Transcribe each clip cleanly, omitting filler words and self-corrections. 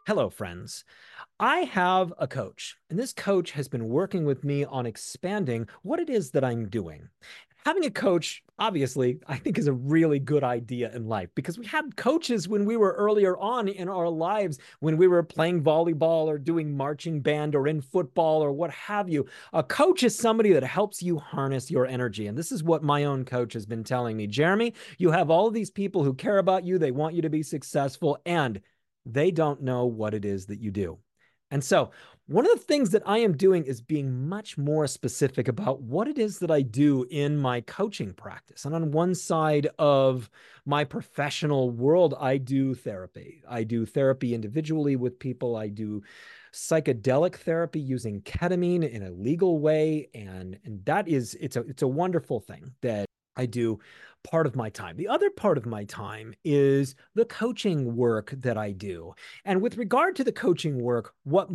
Hello, friends. I have a coach, and this coach has been working with me on expanding what it is that I'm doing. Having a coach, obviously, I think is a really good idea in life because we had coaches when we were earlier on in our lives, when we were playing volleyball or doing marching band or in football or what have you. A coach is somebody that helps you harness your energy. And this is what my own coach has been telling me. Jeremy, you have all of these people who care about you, they want you to be successful, and they don't know what it is that you do. And so, one of the things that I am doing is being much more specific about what it is that I do in my coaching practice. And on one side of my professional world, I do therapy. I do therapy individually with people. I do psychedelic therapy using ketamine in a legal way. And that is, it's a wonderful thing that I do part of my time. The other part of my time is the coaching work that I do. And with regard to the coaching work, what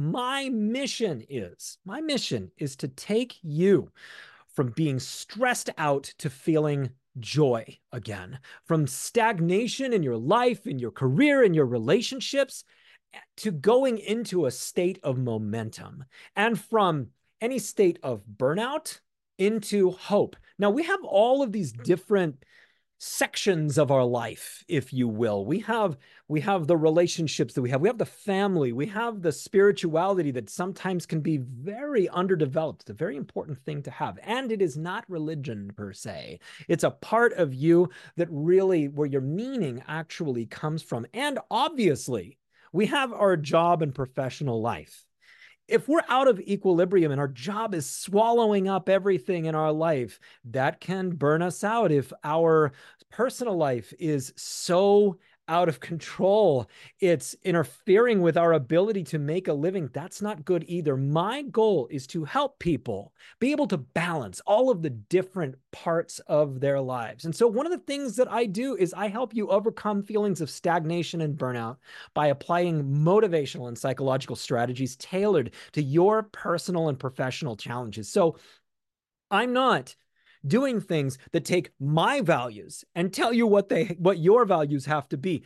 my mission is to take you from being stressed out to feeling joy again, from stagnation in your life, in your career, in your relationships, to going into a state of momentum, and from any state of burnout into hope. Now, we have all of these different sections of our life, if you will. We have the relationships that we have the family, we have the spirituality that sometimes can be very underdeveloped. It's a very important thing to have, and it is not religion per se. It's a part of you that really, where your meaning actually comes from. And obviously, we have our job and professional life. If we're out of equilibrium and our job is swallowing up everything in our life, that can burn us out. If our personal life is so out of control, it's interfering with our ability to make a living, that's not good either. My goal is to help people be able to balance all of the different parts of their lives. And so one of the things that I do is I help you overcome feelings of stagnation and burnout by applying motivational and psychological strategies tailored to your personal and professional challenges. So I'm not doing things that take my values and tell you what your values have to be.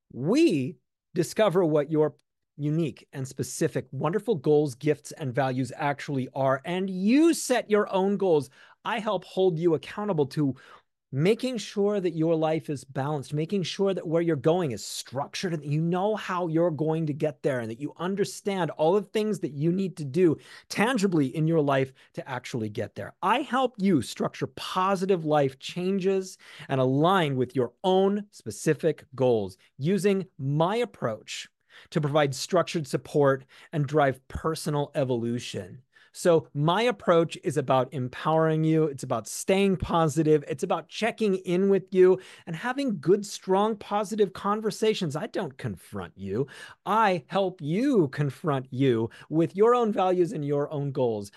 We discover what your unique and specific wonderful goals, gifts, and values actually are, and you set your own goals. I help hold you accountable to making sure that your life is balanced, making sure that where you're going is structured and that you know how you're going to get there and that you understand all the things that you need to do tangibly in your life to actually get there. I help you structure positive life changes and align with your own specific goals using my approach to provide structured support and drive personal evolution. So my approach is about empowering you. It's about staying positive. It's about checking in with you and having good, strong, positive conversations. I don't confront you. I help you confront you with your own values and your own goals.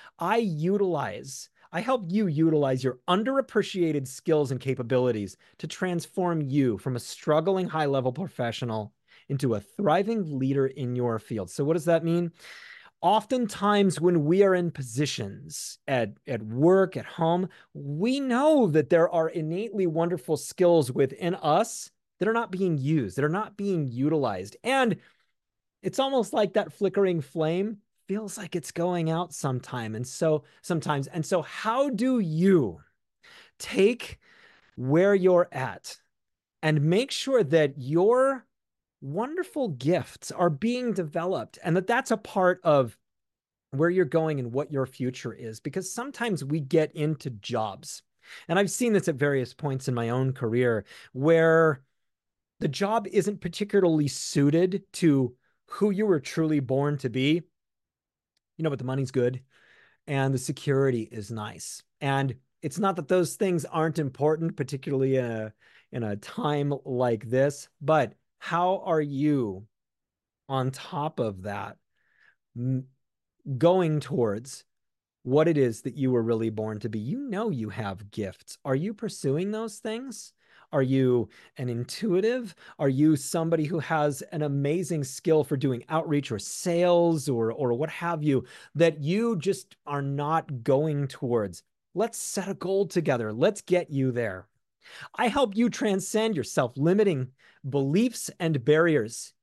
I help you utilize your underappreciated skills and capabilities to transform you from a struggling high level professional into a thriving leader in your field. So what does that mean? Oftentimes when we are in positions at work, at home, we know that there are innately wonderful skills within us that are not being used, that are not being utilized. And it's almost like that flickering flame feels like it's going out sometime. And so sometimes, and so how do you take where you're at and make sure that your wonderful gifts are being developed and that that's a part of where you're going and what your future is? Because sometimes we get into jobs, and I've seen this at various points in my own career, where the job isn't particularly suited to who you were truly born to be, but the money's good and the security is nice. And it's not that those things aren't important, particularly in a time like this, but how are you on top of that going towards what it is that you were really born to be? You have gifts. Are you pursuing those things? Are you an intuitive? Are you somebody who has an amazing skill for doing outreach or sales or what have you that you just are not going towards? Let's set a goal together. Let's get you there. I help you transcend your self-limiting beliefs and barriers.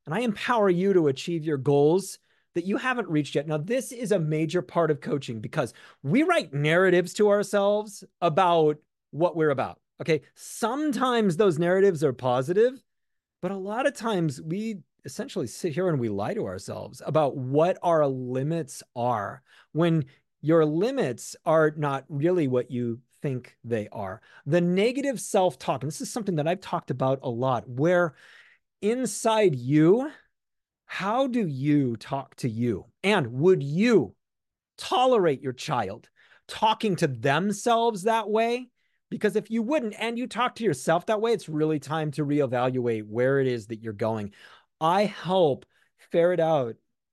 and I empower you to achieve your goals that you haven't reached yet. Now, this is a major part of coaching because we write narratives to ourselves about what we're about. Okay. Sometimes those narratives are positive, but a lot of times we essentially sit here and we lie to ourselves about what our limits are when your limits are not really what you think they are. The negative self-talk, and this is something that I've talked about a lot, where inside you, how do you talk to you? And would you tolerate your child talking to themselves that way? Because if you wouldn't, and you talk to yourself that way, it's really time to reevaluate where it is that you're going. I help ferret out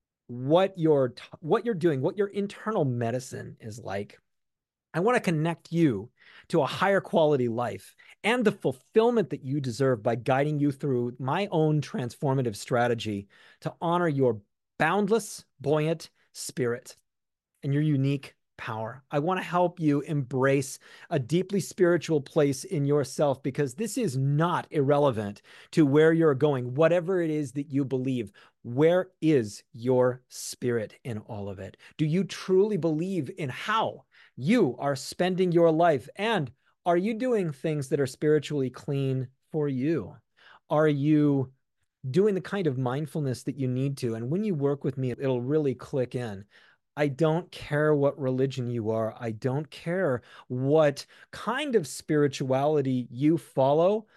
what you're doing, what your internal medicine is like. I want to connect you to a higher quality life and the fulfillment that you deserve by guiding you through my own transformative strategy to honor your boundless, buoyant spirit and your unique power. I want to help you embrace a deeply spiritual place in yourself because this is not irrelevant to where you're going, whatever it is that you believe. Where is your spirit in all of it? Do you truly believe in how you are spending your life? And are you doing things that are spiritually clean for you? Are you doing the kind of mindfulness that you need to? And when you work with me, it'll really click in. I don't care what religion you are. I don't care what kind of spirituality you follow.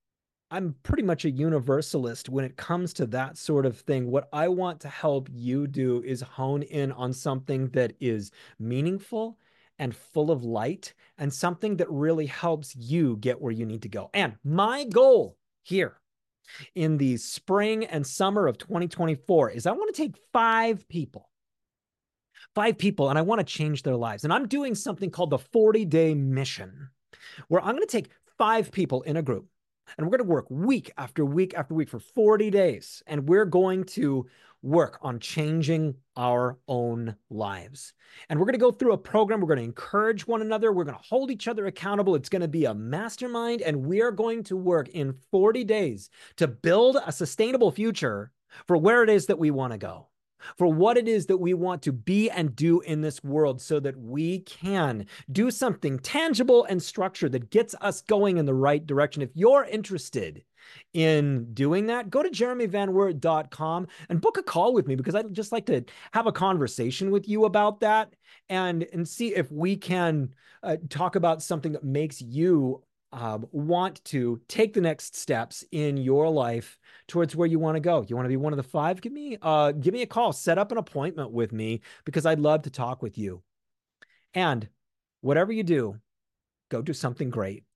I'm pretty much a universalist when it comes to that sort of thing. What I want to help you do is hone in on something that is meaningful and full of light and something that really helps you get where you need to go. And my goal here in the spring and summer of 2024 is I want to take five people, and I want to change their lives. And I'm doing something called the 40-day mission, where I'm going to take five people in a group and we're going to work week after week after week for 40 days. And we're going to work on changing our own lives. And we're going to go through a program. We're going to encourage one another. We're going to hold each other accountable. It's going to be a mastermind. And we are going to work in 40 days to build a sustainable future for where it is that we want to go, for what it is that we want to be and do in this world, so that we can do something tangible and structured that gets us going in the right direction. If you're interested in doing that, go to jeremyvanwert.com and book a call with me, because I'd just like to have a conversation with you about that and see if we can talk about something that makes you want to take the next steps in your life towards where you want to go. You want to be one of the five? Give me a call, set up an appointment with me, because I'd love to talk with you. And whatever you do, go do something great.